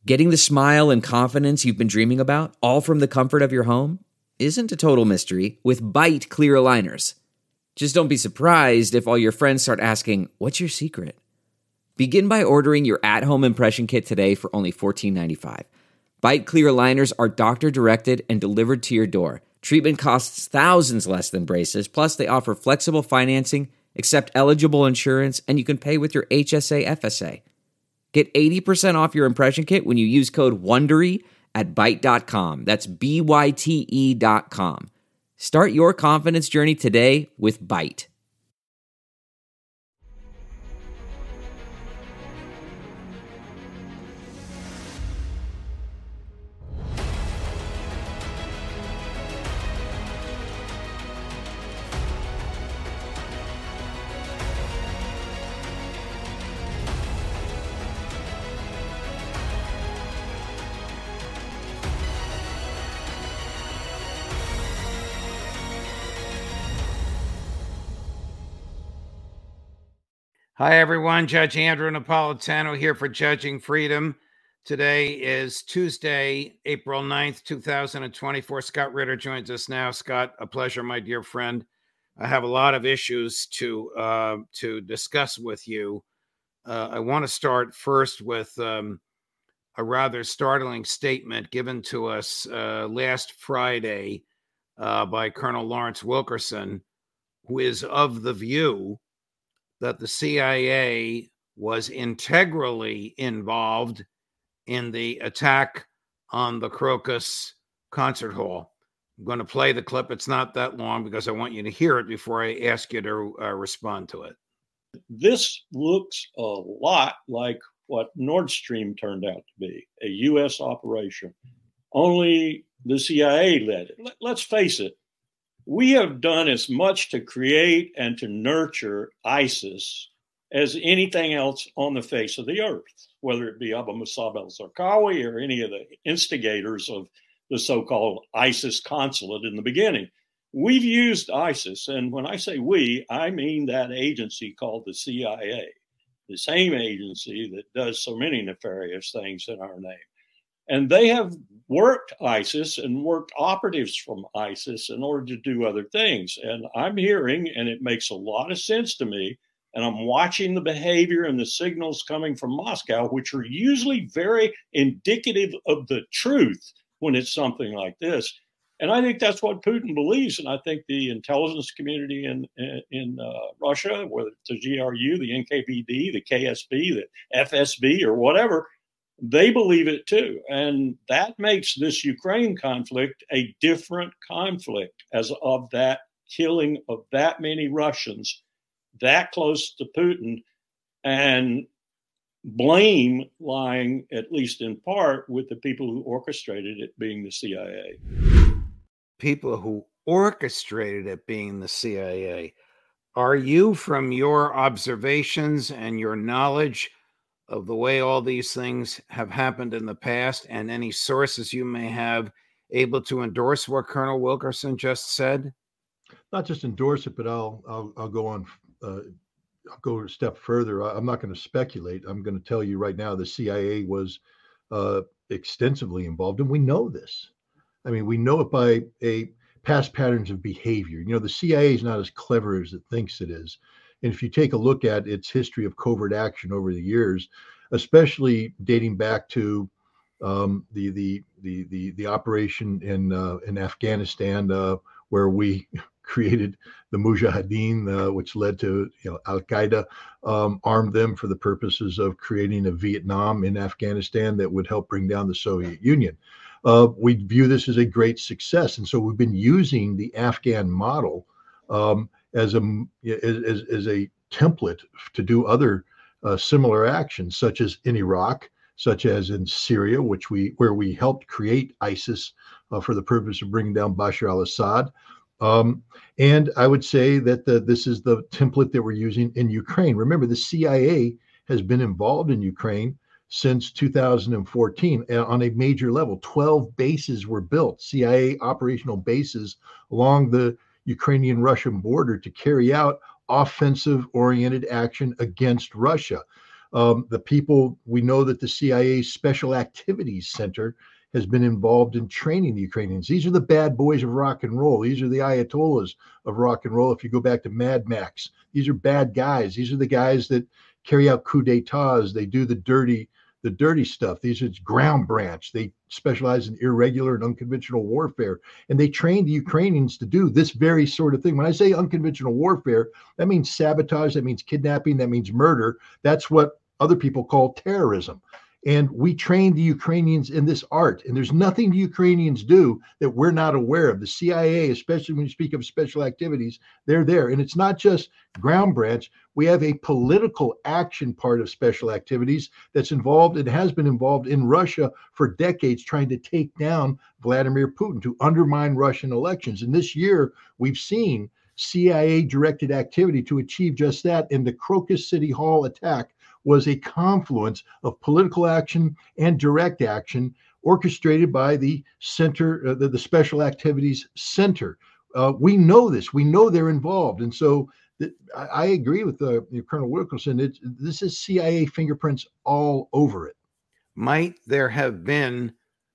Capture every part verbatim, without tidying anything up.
Getting the smile and confidence you've been dreaming about, all from the comfort of your home, isn't a total mystery with Byte clear aligners. Just don't be surprised if all your friends start asking, "What's your secret?" Begin by ordering your at-home impression kit today for only fourteen ninety-five. Byte clear aligners are doctor-directed and delivered to your door. Treatment costs thousands less than braces, plus they offer flexible financing, accept eligible insurance, and you can pay with your H S A F S A. Get eighty percent off your impression kit when you use code WONDERY at byte dot com. That's B Y T E dot com. Start your confidence journey today with Byte. Hi, everyone. Judge Andrew Napolitano here for Judging Freedom. Today is Tuesday, April ninth, two thousand twenty-four. Scott Ritter joins us now. Scott, a pleasure, my dear friend. I have a lot of issues to uh, to discuss with you. Uh, I want to start first with um, a rather startling statement given to us uh, last Friday uh, by Colonel Lawrence Wilkerson, who is of the view that the C I A was integrally involved in the attack on the Crocus Concert Hall. I'm going to play the clip. It's not that long because I want you to hear it before I ask you to uh, respond to it. This looks a lot like what Nord Stream turned out to be, a U S operation. Only the C I A led it. Let's face it. We have done as much to create and to nurture ISIS as anything else on the face of the earth, whether it be Abu Musab al-Zarqawi or any of the instigators of the so-called ISIS consulate in the beginning. We've used ISIS, and when I say we, I mean that agency called the C I A, the same agency that does so many nefarious things in our name. And they have worked ISIS and worked operatives from ISIS in order to do other things. And I'm hearing, and it makes a lot of sense to me, and I'm watching the behavior and the signals coming from Moscow, which are usually very indicative of the truth when it's something like this. And I think that's what Putin believes. And I think the intelligence community in in, in uh, Russia, whether it's the G R U, the N K V D, the K S B, the F S B, or whatever, they believe it too. And that makes this Ukraine conflict a different conflict as of that killing of that many Russians that close to Putin, and blame lying, at least in part, with the people who orchestrated it being the C I A. People who orchestrated it being the C I A. Are you, from your observations and your knowledge of the way all these things have happened in the past, and any sources you may have, able to endorse what Colonel Wilkerson just said? Not just endorse it, but I'll I'll, I'll go on. Uh, I'll go a step further. I'm not going to speculate. I'm going to tell you right now, the C I A was uh, extensively involved, and we know this. I mean, we know it by a past patterns of behavior. You know, the C I A is not as clever as it thinks it is. And if you take a look at its history of covert action over the years, especially dating back to um, the, the the the the operation in uh, in Afghanistan, uh, where we created the Mujahideen, uh, which led to you know Al Qaeda, um, armed them for the purposes of creating a Vietnam in Afghanistan that would help bring down the Soviet Union. Uh, we view this as a great success, and so we've been using the Afghan model um, as a as, as a template to do other uh, similar actions, such as in Iraq, such as in Syria, which we where we helped create ISIS uh, for the purpose of bringing down Bashar al-Assad. Um, and I would say that the, this is the template that we're using in Ukraine. Remember, the C I A has been involved in Ukraine since two thousand fourteen on a major level. twelve bases were built, C I A operational bases along the Ukrainian-Russian border to carry out offensive-oriented action against Russia. Um, the people, we know that the C I A Special Activities Center has been involved in training the Ukrainians. These are the bad boys of rock and roll. These are the Ayatollahs of rock and roll. If you go back to Mad Max, these are bad guys. These are the guys that carry out coups d'etats. They do the dirty, the dirty stuff. These are ground branch. They specialize in irregular and unconventional warfare. And they train the Ukrainians to do this very sort of thing. When I say unconventional warfare, that means sabotage, that means kidnapping, that means murder. That's what other people call terrorism. And we train the Ukrainians in this art. And there's nothing the Ukrainians do that we're not aware of. The C I A, especially when you speak of special activities, they're there. And it's not just ground branch. We have a political action part of special activities that's involved and has been involved in Russia for decades, trying to take down Vladimir Putin, to undermine Russian elections. And this year, we've seen C I A-directed activity to achieve just that. And the Crocus City Hall attack was a confluence of political action and direct action orchestrated by the center, uh, the, the Special Activities Center. Uh, we know this. We know they're involved. And so th- I, I agree with uh, Colonel Wilkerson. It, this is C I A fingerprints all over it. Might there have been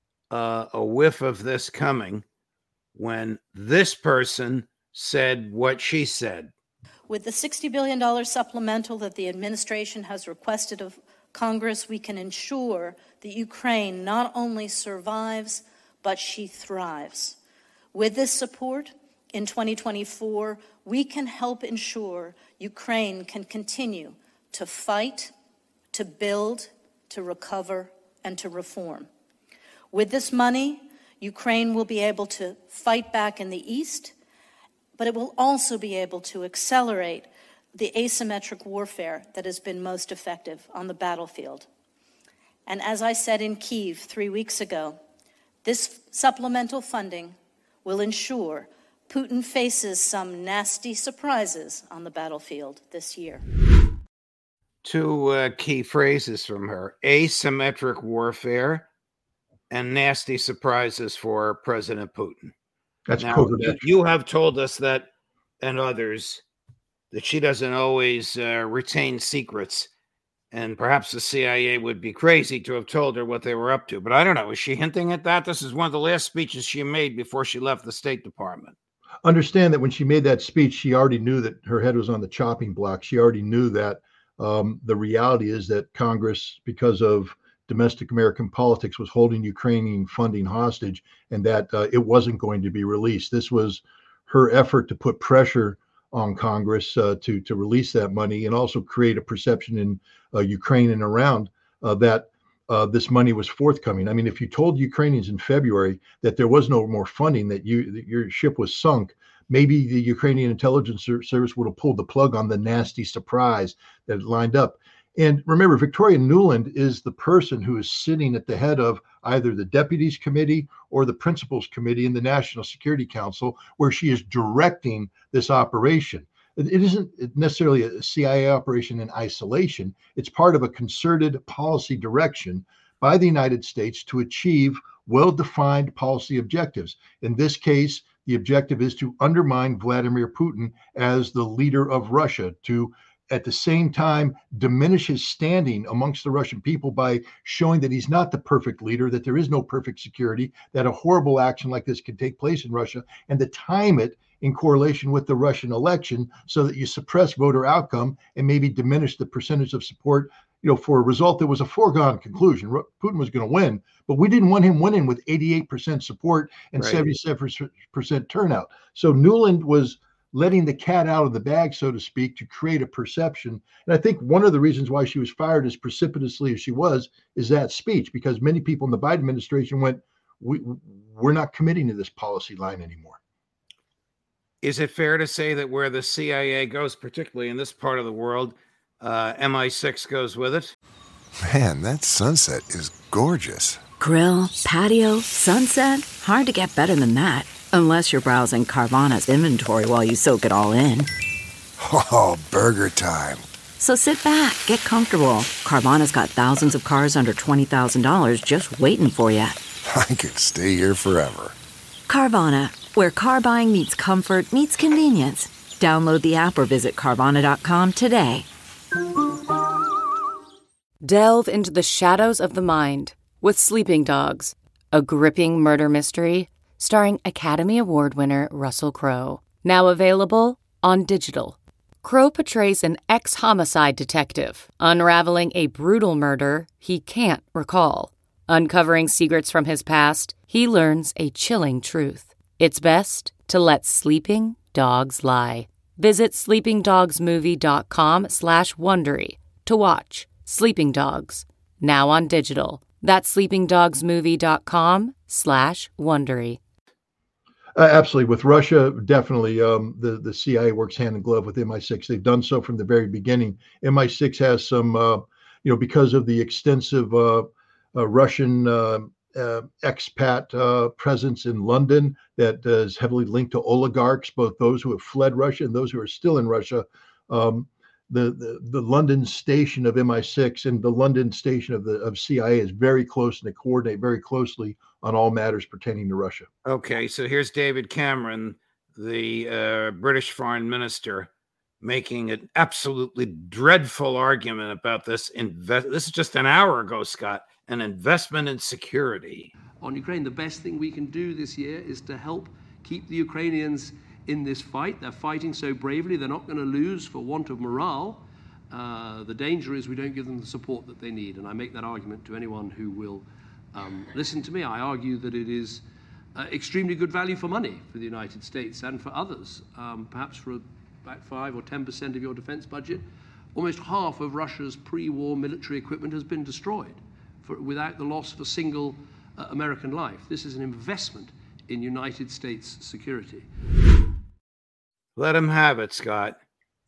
uh, a whiff of this coming when this person said what she said? With the sixty billion dollars supplemental that the administration has requested of Congress, we can ensure that Ukraine not only survives, but she thrives. With this support, in twenty twenty-four, we can help ensure Ukraine can continue to fight, to build, to recover, and to reform. With this money, Ukraine will be able to fight back in the East, but it will also be able to accelerate the asymmetric warfare that has been most effective on the battlefield. And as I said in Kyiv three weeks ago, this supplemental funding will ensure Putin faces some nasty surprises on the battlefield this year. Two uh, key phrases from her: asymmetric warfare and nasty surprises for President Putin. That's now, you have told us that, and others, that she doesn't always uh, retain secrets. And perhaps the C I A would be crazy to have told her what they were up to. But I don't know. Is she hinting at that? This is one of the last speeches she made before she left the State Department. Understand that when she made that speech, she already knew that her head was on the chopping block. She already knew that um, the reality is that Congress, because of domestic American politics, was holding Ukrainian funding hostage, and that uh, it wasn't going to be released. This was her effort to put pressure on Congress uh, to to release that money, and also create a perception in uh, Ukraine and around uh, that uh, this money was forthcoming. I mean, if you told Ukrainians in February that there was no more funding, that you that your ship was sunk, maybe the Ukrainian intelligence service would have pulled the plug on the nasty surprise that lined up. And remember, Victoria Nuland is the person who is sitting at the head of either the Deputies Committee or the Principals Committee in the National Security Council, where she is directing this operation. It isn't necessarily a C I A operation in isolation. It's part of a concerted policy direction by the United States to achieve well-defined policy objectives. In this case, the objective is to undermine Vladimir Putin as the leader of Russia, to at the same time diminish his standing amongst the Russian people by showing that he's not the perfect leader, that there is no perfect security, that a horrible action like this can take place in Russia, and to time it in correlation with the Russian election so that you suppress voter outcome and maybe diminish the percentage of support, you know, for a result that was a foregone conclusion. Putin was going to win, but we didn't want him winning with eighty-eight percent support and right. seventy-seven percent turnout. So Nuland was letting the cat out of the bag, so to speak, to create a perception. And I think one of the reasons why she was fired as precipitously as she was is that speech, because many people in the Biden administration went, we, we're not committing to this policy line anymore. Is it fair to say that where the C I A goes, particularly in this part of the world, uh, M I six goes with it? Man, that sunset is gorgeous. Grill, patio, sunset. Hard to get better than that. Unless you're browsing Carvana's inventory while you soak it all in. Oh, burger time. So sit back, get comfortable. Carvana's got thousands of cars under twenty thousand dollars just waiting for you. I could stay here forever. Carvana, where car buying meets comfort, meets convenience. Download the app or visit Carvana dot com today. Delve into the shadows of the mind with Sleeping Dogs, a gripping murder mystery starring Academy Award winner Russell Crowe. Now available on digital. Crowe portrays an ex-homicide detective unraveling a brutal murder he can't recall. Uncovering secrets from his past, he learns a chilling truth. It's best to let sleeping dogs lie. Visit sleepingdogsmovie.com slash Wondery to watch Sleeping Dogs, now on digital. That's sleepingdogsmovie.com slash Wondery. Uh, absolutely. With Russia, definitely um, the, the C I A works hand in glove with M I six. They've done so from the very beginning. M I six has some, uh, you know, because of the extensive uh, uh, Russian uh, uh, expat uh, presence in London that uh, is heavily linked to oligarchs, both those who have fled Russia and those who are still in Russia. Um, The, the the London station of M I six and the London station of the of C I A is very close, and they coordinate very closely on all matters pertaining to Russia. Okay, so here's David Cameron, the uh, British foreign minister, making an absolutely dreadful argument about this invest. This is just an hour ago, Scott. An investment in security. On Ukraine, the best thing we can do this year is to help keep the Ukrainians in this fight. They're fighting so bravely, they're not going to lose for want of morale. Uh, the danger is we don't give them the support that they need, and I make that argument to anyone who will um, listen to me. I argue that it is uh, extremely good value for money for the United States and for others, um, perhaps for about five or ten percent of your defense budget. Almost half of Russia's pre-war military equipment has been destroyed for, without the loss of a single uh, American life. This is an investment in United States security. Let him have it, Scott.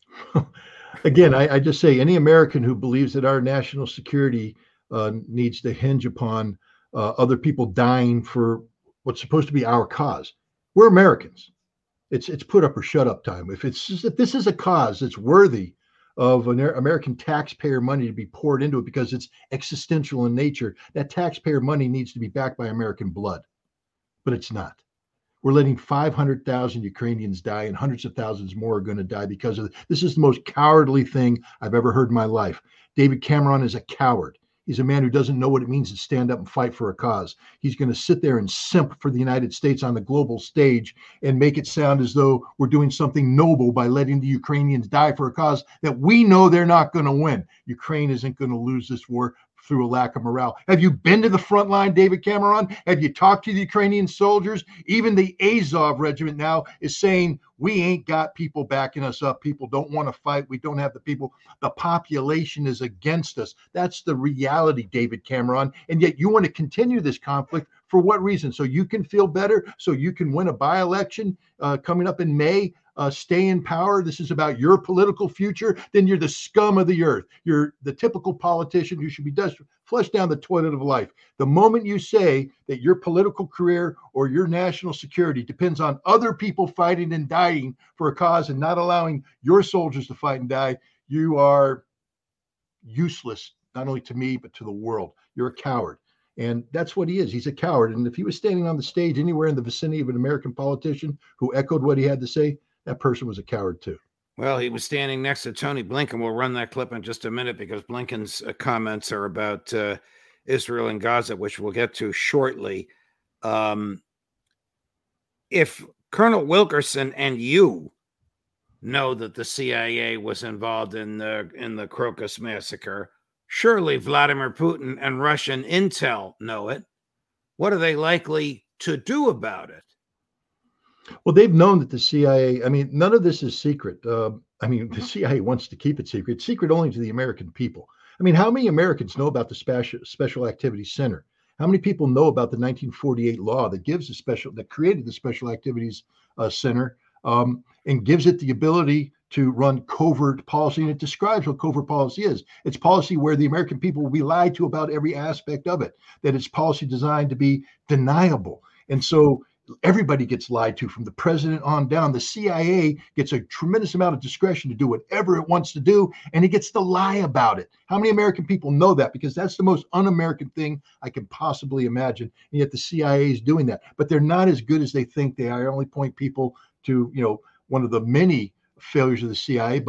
Again, I, I just say any American who believes that our national security uh, needs to hinge upon uh, other people dying for what's supposed to be our cause. We're Americans. It's it's put up or shut up time. If it's if this is a cause that's worthy of an American taxpayer money to be poured into it because it's existential in nature, that taxpayer money needs to be backed by American blood. But it's not. We're letting five hundred thousand Ukrainians die, and hundreds of thousands more are going to die because of it. This is the most cowardly thing I've ever heard in my life. David Cameron is a coward. He's a man who doesn't know what it means to stand up and fight for a cause. He's going to sit there and simp for the United States on the global stage and make it sound as though we're doing something noble by letting the Ukrainians die for a cause that we know they're not going to win. Ukraine isn't going to lose this war through a lack of morale. Have you been to the front line, David Cameron? Have you talked to the Ukrainian soldiers? Even the Azov regiment now is saying, we ain't got people backing us up. People don't want to fight. We don't have the people. The population is against us. That's the reality, David Cameron. And yet you want to continue this conflict for what reason? So you can feel better, so you can win a by-election uh, coming up in May? Uh, stay in power. This is about your political future. Then you're the scum of the earth. You're the typical politician who should be desperate, flushed down the toilet of life. The moment you say that your political career or your national security depends on other people fighting and dying for a cause and not allowing your soldiers to fight and die, you are useless, not only to me, but to the world. You're a coward. And that's what he is. He's a coward. And if he was standing on the stage anywhere in the vicinity of an American politician who echoed what he had to say, that person was a coward too. Well, he was standing next to Tony Blinken. We'll run that clip in just a minute because Blinken's uh, comments are about uh, Israel and Gaza, which we'll get to shortly. Um, if Colonel Wilkerson and you know that the C I A was involved in the in the Crocus massacre, surely Vladimir Putin and Russian intel know it. What are they likely to do about it? Well, they've known that the C I A, I mean, none of this is secret. Uh, I mean, the C I A wants to keep it secret. It's secret only to the American people. I mean, how many Americans know about the Special, Special Activities Center? How many people know about the nineteen forty-eight law that gives the special, that created the Special Activities uh, Center um, and gives it the ability to run covert policy? And it describes what covert policy is. It's policy where the American people will be lied to about every aspect of it, that it's policy designed to be deniable. And so everybody gets lied to from the president on down. The C I A gets a tremendous amount of discretion to do whatever it wants to do, and it gets to lie about it. How many American people know that? Because that's the most un-American thing I can possibly imagine. And yet the C I A is doing that, but they're not as good as they think they are. I only point people to, you know, one of the many failures of the C I A, but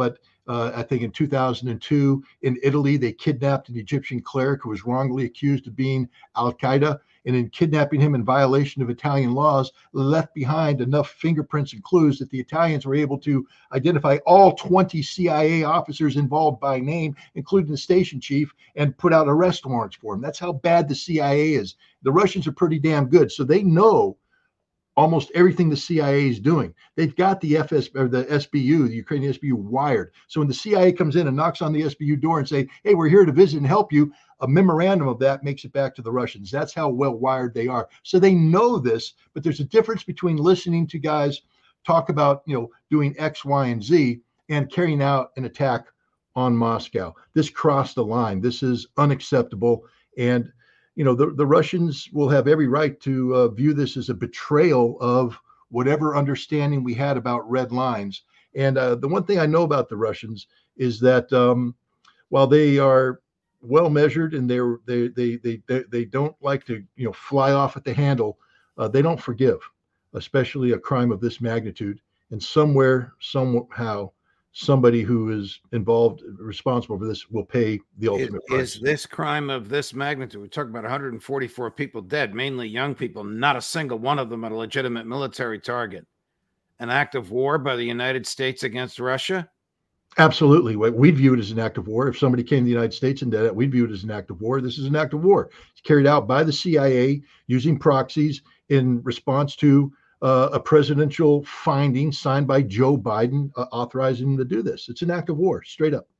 Uh, I think in two thousand two in Italy, they kidnapped an Egyptian cleric who was wrongly accused of being Al-Qaeda. And in kidnapping him in violation of Italian laws, left behind enough fingerprints and clues that the Italians were able to identify all twenty C I A officers involved by name, including the station chief, and put out arrest warrants for him. That's how bad the C I A is. The Russians are pretty damn good. So they know almost everything the C I A is doing. They've got the F S or the S B U, the Ukrainian S B U, wired. So when the C I A comes in and knocks on the S B U door and say, hey, we're here to visit and help you, a memorandum of that makes it back to the Russians. That's how well wired they are. So they know this, but there's a difference between listening to guys talk about, you know, doing X, Y, and Z and carrying out an attack on Moscow. This crossed the line. This is unacceptable. And you know, the, the Russians will have every right to uh, view this as a betrayal of whatever understanding we had about red lines. And uh, the one thing I know about the Russians is that um, while they are well measured and they're, they they they they they don't like to you know fly off at the handle, uh, they don't forgive, especially a crime of this magnitude. And somewhere, somehow, somebody who is involved, responsible for this, will pay the ultimate is, price. Is this crime of this magnitude? We're talking about one hundred forty-four people dead, mainly young people, not a single one of them a legitimate military target. An act of war by the United States against Russia? Absolutely. We'd view it as an act of war. If somebody came to the United States and did it, we'd view it as an act of war. This is an act of war. It's carried out by the C I A using proxies in response to Uh, a presidential finding signed by Joe Biden uh, authorizing him to do this. It's an act of war, straight up.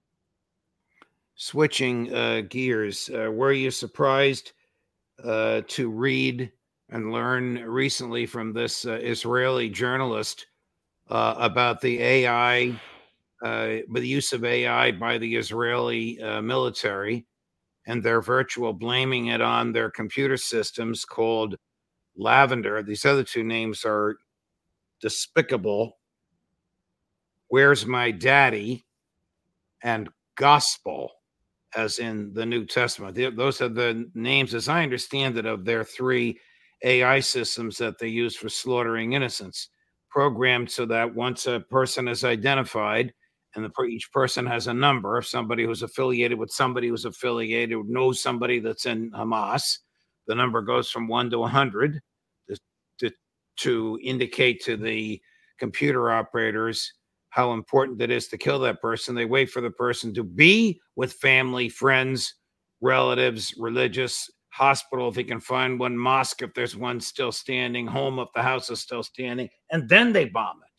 Switching uh, gears, uh, were you surprised uh, to read and learn recently from this uh, Israeli journalist uh, about the A I, uh, the use of A I by the Israeli uh, military and their virtual blaming it on their computer systems called Lavender? These other two names are despicable. Where's My Daddy and Gospel, as in the New Testament. Those are the names, as I understand it, of their three A I systems that they use for slaughtering innocents, programmed so that once a person is identified, and the, each person has a number, somebody who's affiliated with somebody who's affiliated, knows somebody that's in Hamas, the number goes from one to one hundred to, to, to indicate to the computer operators how important it is to kill that person. They wait for the person to be with family, friends, relatives, religious, hospital if he can find one, mosque if there's one still standing, home if the house is still standing, and then they bomb it.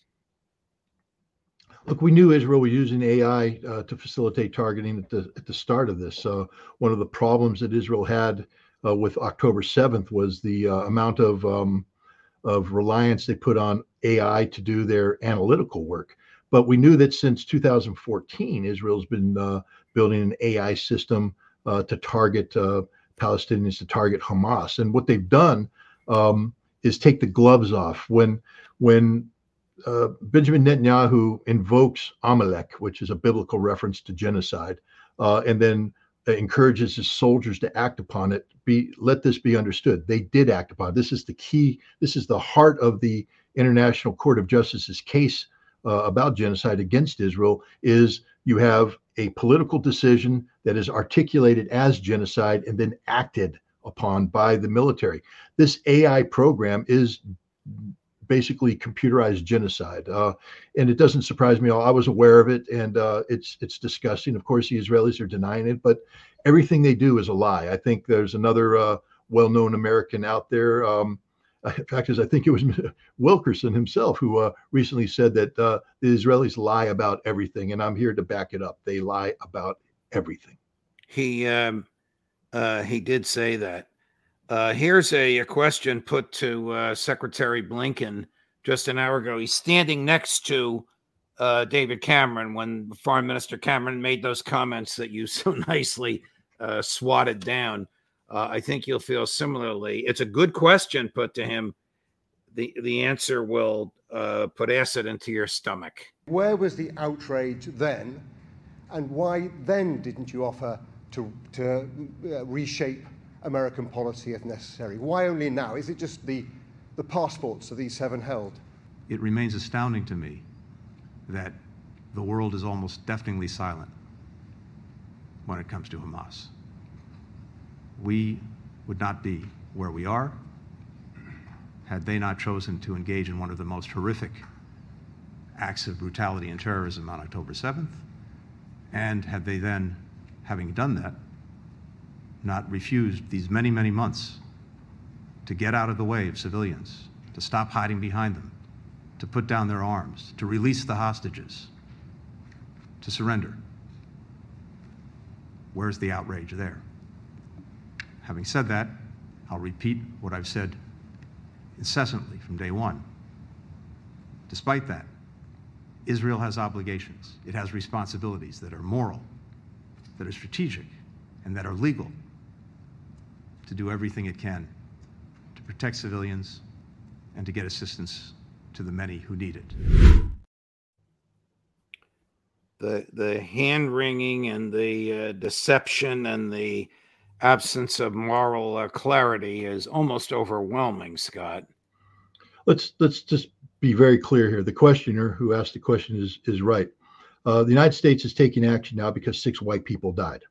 Look, we knew Israel was using A I uh, to facilitate targeting at the at the start of this. Uh, one of the problems that Israel had uh, with October seventh was the uh, amount of um, of reliance they put on A I to do their analytical work. But we knew that since two thousand fourteen, Israel's been uh, building an A I system uh, to target uh, Palestinians, to target Hamas. And what they've done um, is take the gloves off. When when uh, Benjamin Netanyahu invokes Amalek, which is a biblical reference to genocide, uh, and then encourages his soldiers to act upon it, be let this be understood. They did act upon it. This is the key. This is the heart of the International Court of Justice's case Uh, about genocide against Israel. Is you have a political decision that is articulated as genocide and then acted upon by the military. This A I program is basically computerized genocide, uh, and it doesn't surprise me. I was aware of it, and uh, it's it's disgusting. Of course, the Israelis are denying it, but everything they do is a lie. I think there's another uh, well-known American out there. Um, In fact, is I think it was Wilkerson himself who uh, recently said that uh, the Israelis lie about everything, and I'm here to back it up. They lie about everything. He um, uh, he did say that. Uh, here's a, a question put to uh, Secretary Blinken just an hour ago. He's standing next to uh, David Cameron when Foreign Minister Cameron made those comments that you so nicely uh, swatted down. Uh, I think you'll feel similarly. It's a good question put to him. The the answer will uh, put acid into your stomach. Where was the outrage then, and why then didn't you offer to to uh, reshape American policy if necessary? Why only now? Is it just the the passports of these seven held? It remains astounding to me that the world is almost deafeningly silent when it comes to Hamas. We would not be where we are had they not chosen to engage in one of the most horrific acts of brutality and terrorism on October seventh, and had they then, having done that, not refused these many, many months to get out of the way of civilians, to stop hiding behind them, to put down their arms, to release the hostages, to surrender. Where's the outrage there? Having said that, I'll repeat what I've said incessantly from day one. Despite that, Israel has obligations. It has responsibilities that are moral, that are strategic, and that are legal to do everything it can to protect civilians and to get assistance to the many who need it. The the hand wringing and the uh, deception and the absence of moral uh, clarity is almost overwhelming, Scott. Let's let's just be very clear here. The questioner who asked the question is is right. Uh, the United States is taking action now because six white people died.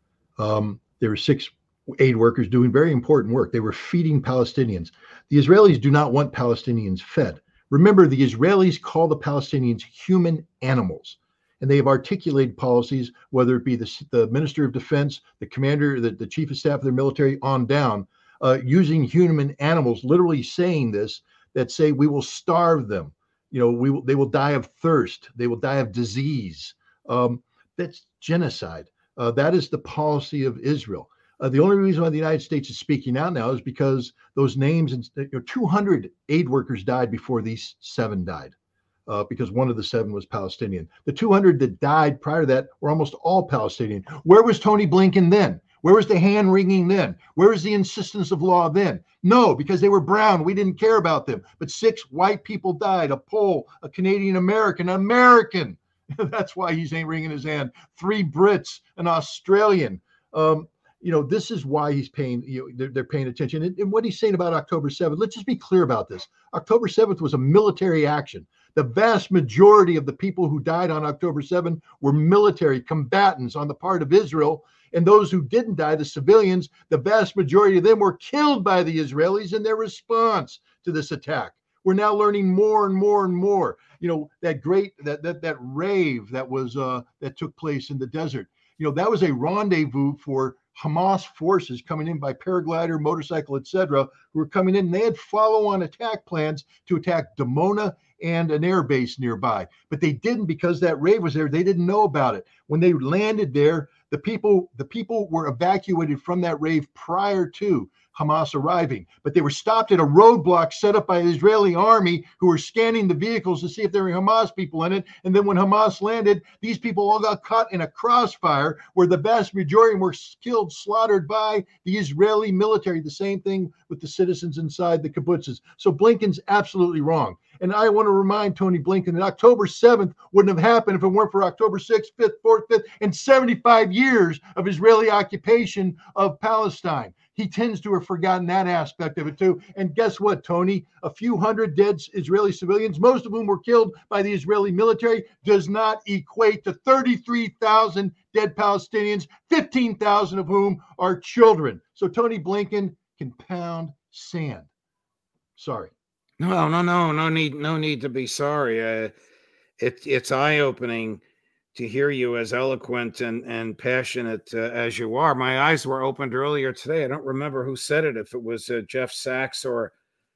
Um, there were six aid workers doing very important work. They were feeding Palestinians. The Israelis do not want Palestinians fed. Remember, the Israelis call the Palestinians human animals. And they have articulated policies, whether it be the, the Minister of Defense, the commander, the, the chief of staff of their military on down, uh, using human animals, literally saying this, that say we will starve them. You know, we will, they will die of thirst. They will die of disease. Um, that's genocide. Uh, that is the policy of Israel. Uh, the only reason why the United States is speaking out now is because those names, and you know, two hundred aid workers died before these seven died. Uh, because one of the seven was Palestinian. The two hundred that died prior to that were almost all Palestinian. Where was Tony Blinken then? Where was the hand wringing then? Where was the insistence of law then? No, because they were brown. We didn't care about them. But six white people died, a Pole, a Canadian American, an American. That's why he's ain't wringing his hand. Three Brits, an Australian. Um, you know, this is why he's paying, you know, they're, they're paying attention. And, and what he's saying about October seventh, let's just be clear about this. October seventh was a military action. The vast majority of the people who died on October seventh were military combatants on the part of Israel. And those who didn't die, the civilians, the vast majority of them were killed by the Israelis in their response to this attack. We're now learning more and more and more. You know, that great, that that that rave that was, uh, that took place in the desert, you know, that was a rendezvous for Hamas forces coming in by paraglider, motorcycle, et cetera, who were coming in. And they had follow-on attack plans to attack Dimona and an air base nearby. But they didn't because that rave was there. They didn't know about it. When they landed there, the people, the people were evacuated from that rave prior to Hamas arriving. But they were stopped at a roadblock set up by the Israeli army, who were scanning the vehicles to see if there were Hamas people in it. And then when Hamas landed, these people all got caught in a crossfire where the vast majority were killed, slaughtered by the Israeli military. The same thing with the citizens inside the kibbutzes. So Blinken's absolutely wrong. And I want to remind Tony Blinken that October seventh wouldn't have happened if it weren't for October sixth, fifth, fourth, fifth, and seventy-five years of Israeli occupation of Palestine. He tends to have forgotten that aspect of it too. And guess what, Tony? A few hundred dead Israeli civilians, most of whom were killed by the Israeli military, does not equate to thirty-three thousand dead Palestinians, fifteen thousand of whom are children. So Tony Blinken can pound sand. Sorry. No, no, no, no need, no need to be sorry. Uh, it, it's eye-opening to hear you as eloquent and, and passionate uh, as you are. My eyes were opened earlier today. I don't remember who said it, if it was uh, Jeff Sachs or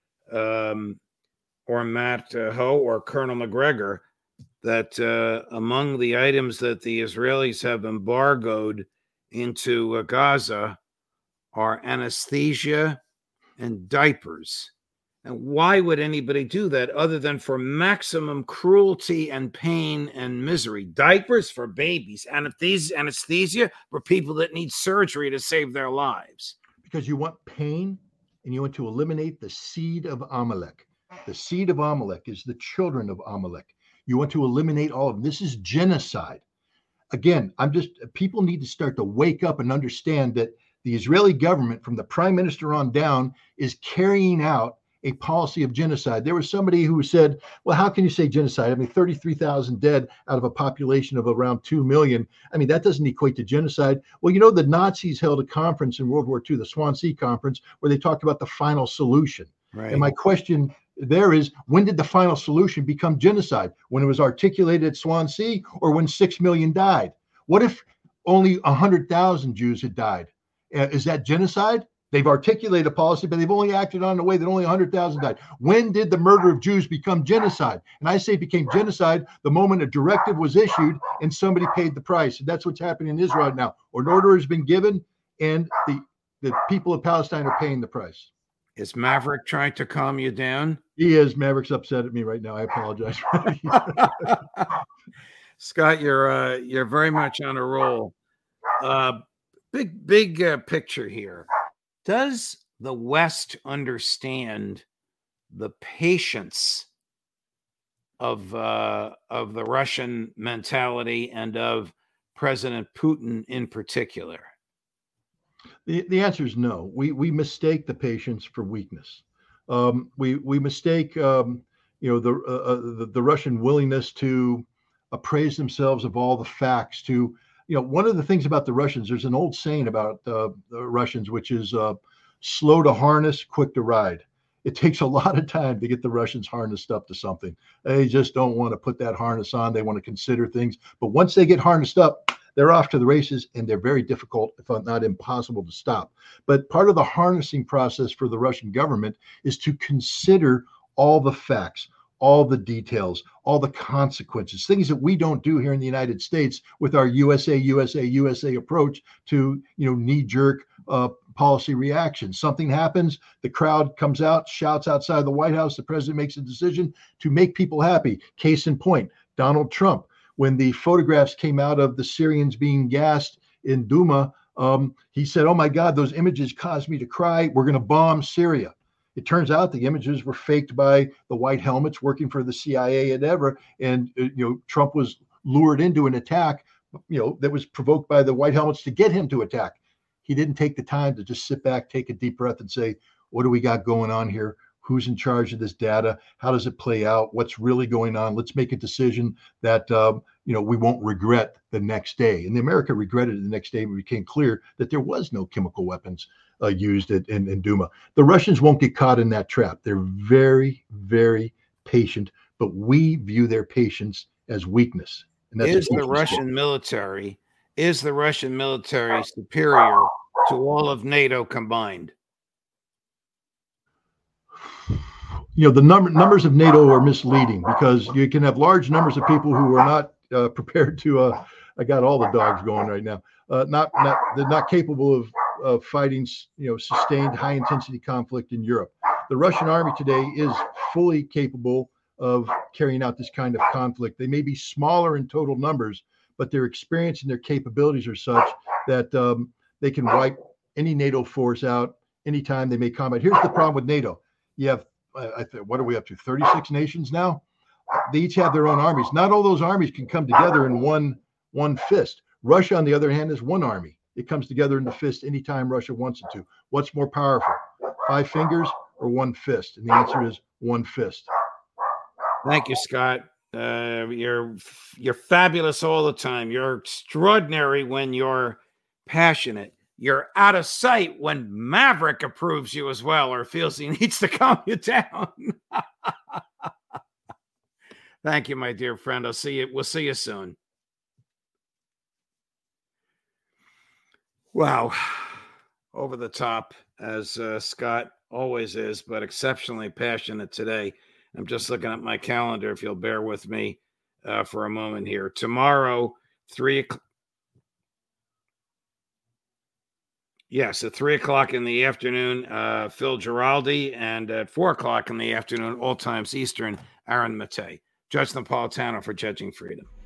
um, or Matt uh, Ho or Colonel McGregor, that uh, among the items that the Israelis have embargoed into uh, Gaza are anesthesia and diapers. And why would anybody do that other than for maximum cruelty and pain and misery? Diapers for babies, anesthesia, anesthesia for people that need surgery to save their lives. Because you want pain and you want to eliminate the seed of Amalek. The seed of Amalek is the children of Amalek. You want to eliminate all of them. This is genocide. Again, I'm just, people need to start to wake up and understand that the Israeli government, from the prime minister on down, is carrying out a policy of genocide. There was somebody who said, well, how can you say genocide? I mean, thirty-three thousand dead out of a population of around two million. I mean, that doesn't equate to genocide. Well, you know, the Nazis held a conference in World War Two, the Swansea Conference, where they talked about the final solution. Right. And my question there is, when did the final solution become genocide? When it was articulated at Swansea, or when six million died? What if only one hundred thousand Jews had died? Uh, is that genocide? They've articulated a policy, but they've only acted on in a way that only one hundred thousand died. When did the murder of Jews become genocide? And I say it became genocide the moment a directive was issued and somebody paid the price. And that's what's happening in Israel now. An order has been given, and the, the people of Palestine are paying the price. Is Maverick trying to calm you down? He is. Maverick's upset at me right now. I apologize. Scott, you're uh, you're very much on a roll. Uh, big, big uh, picture here. Does the West understand the patience of uh, of the Russian mentality and of President Putin in particular? The, the answer is no. We we mistake the patience for weakness. Um, we we mistake um, you know the, uh, the the Russian willingness to appraise themselves of all the facts. To you know, one of the things about the Russians, there's an old saying about uh, the Russians, which is uh, slow to harness, quick to ride. It takes a lot of time to get the Russians harnessed up to something. They just don't want to put that harness on. They want to consider things. But once they get harnessed up, they're off to the races, and they're very difficult, if not impossible, to stop. But part of the harnessing process for the Russian government is to consider all the facts, all the details, all the consequences, things that we don't do here in the United States with our U S A, U S A, U S A approach to, you know, knee-jerk uh, policy reactions. Something happens, the crowd comes out, shouts outside the White House, the president makes a decision to make people happy. Case in point, Donald Trump. When the photographs came out of the Syrians being gassed in Duma, um, he said, oh my God, those images caused me to cry. We're going to bomb Syria. It turns out the images were faked by the white helmets working for the C I A and ever. And, uh, you know, Trump was lured into an attack, you know, that was provoked by the white helmets to get him to attack. He didn't take the time to just sit back, take a deep breath and say, what do we got going on here? Who's in charge of this data? How does it play out? What's really going on? Let's make a decision that, um, you know, we won't regret the next day. And the America regretted it the next day when it became clear that there was no chemical weapons uh, used in, in, in Duma. The Russians won't get caught in that trap. They're very, very patient, but we view their patience as weakness. And that's is the Russian mistake. military, is the Russian military superior to all of NATO combined? You know, the number numbers of NATO are misleading because you can have large numbers of people who are not uh, prepared to. Uh, I got all the dogs going right now. Uh, not not they're not capable of of fighting, you know, sustained high intensity conflict in Europe. The Russian army today is fully capable of carrying out this kind of conflict. They may be smaller in total numbers, but their experience and their capabilities are such that um, they can wipe any NATO force out anytime they make combat. Here's the problem with NATO: you have I th- what are we up to? thirty-six nations now. They each have their own armies. Not all those armies can come together in one one fist. Russia, on the other hand, is one army. It comes together in the fist anytime Russia wants it to. What's more powerful, five fingers or one fist? And the answer is one fist. Thank you, Scott. Uh, you're you're fabulous all the time. You're extraordinary when you're passionate. You're out of sight when Maverick approves you as well or feels he needs to calm you down. Thank you, my dear friend. I'll see you. We'll see you soon. Wow. Over the top, as uh, Scott always is, but exceptionally passionate today. I'm just looking at my calendar, if you'll bear with me uh, for a moment here. Tomorrow, three o'clock. Yes, at three o'clock in the afternoon, uh, Phil Giraldi, and at four o'clock in the afternoon, all times Eastern, Aaron Maté. Judge Napolitano for Judging Freedom.